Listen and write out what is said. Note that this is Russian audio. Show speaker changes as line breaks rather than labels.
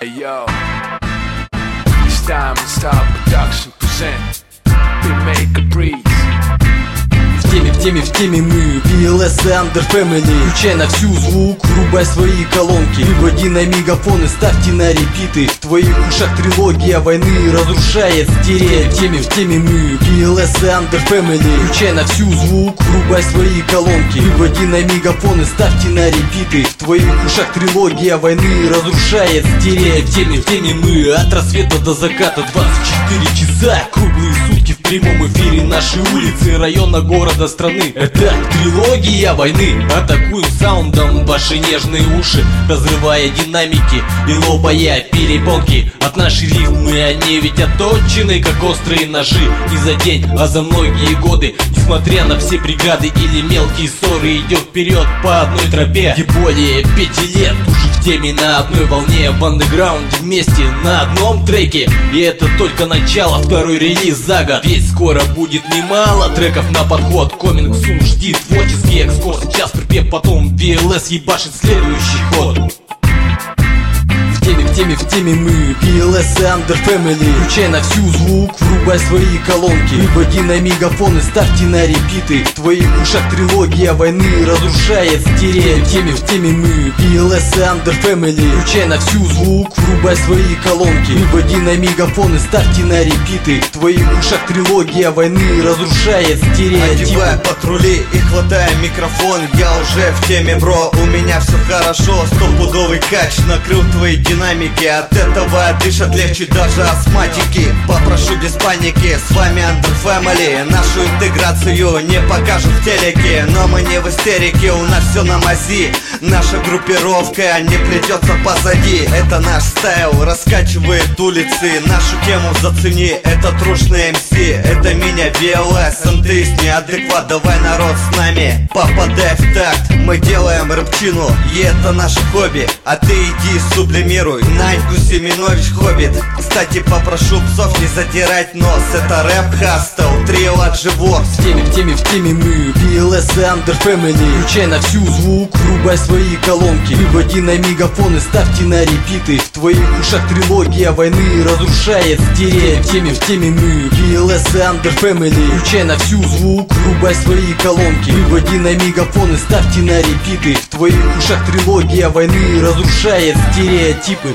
Hey yo, it's time to start production present. We make a breeze.
В теме мы, PLS и Under Family. Включай на всю звук, врубай свои колонки. Выводи на мегафоны, ставьте на репиты. В твоих ушах трилогия войны разрушает стереотипы. В теме мы, PLS и Under Family. Включай на всю звук, врубай свои колонки. Выводи на мегафоны, ставьте на репиты. В твоих ушах трилогия войны разрушает стереотипы. В теме мы, от рассвета до заката 24 часа, круглые сутки в прямом эфире. Наши улицы, района, города, страны. Это трилогия войны. Атакуем саундом ваши нежные уши, разрывая динамики и лопая перепонки. От нашей рифмы они ведь отточены, как острые ножи. Не за день, а за многие годы. Несмотря на все преграды или мелкие ссоры, идем вперед по одной тропе. И более 5 лет уже в теме, на одной волне, в андеграунде вместе на одном треке. И это только начало, второй релиз за год. Ведь скоро будет немало треков на подход. Coming soon, жди творческий экскурс. Сейчас припев, потом PLS ебашит следующий ход. В теме мы, PLS и Under Family. Включай на всю звук, врубай свои колонки. Выводи на мегафоны, ставьте на репиты. В твоих ушах трилогия войны разрушает стереотипы. В теме мы, PLS и Under Family. Включай на всю звук, врубай свои колонки. Выводи на мегафоны, ставьте на репиты. В твоих ушах трилогия войны разрушает стереотипы.
Одевай патрули и хватай микрофон. Я уже в теме, бро, у меня все хорошо. Стопудовый кач накрыл твои динамики. От этого дышат легче даже астматики. Попрошу без паники, с вами Under Family. Нашу интеграцию не покажут в телеке, но мы не в истерике, у нас все на мази. Наша группировка не плетется позади. Это наш стайл, раскачивает улицы. Нашу тему зацени, это трушный МС. Это меня PLS, антеист неадекват. Давай, народ, с нами, попадай в такт. Мы делаем рэпчину, и это наше хобби. А ты иди сублимируй, Наньку Семенович Хоббит. Кстати, попрошу псов не задирать нос. Это рэп хастл, трио от живот.
В теме мы, PLS и Under Family. Включай на всю звук, врубай свои колонки. Выводи на мегафоны, ставьте на репиты. В твоих ушах трилогия войны разрушает стереотипы. В теме мы, PLS и Under Family. Включай на всю звук, врубай свои колонки. Выводи на мегафоны, ставьте на репиты. В твоих ушах трилогия войны разрушает стереотипы.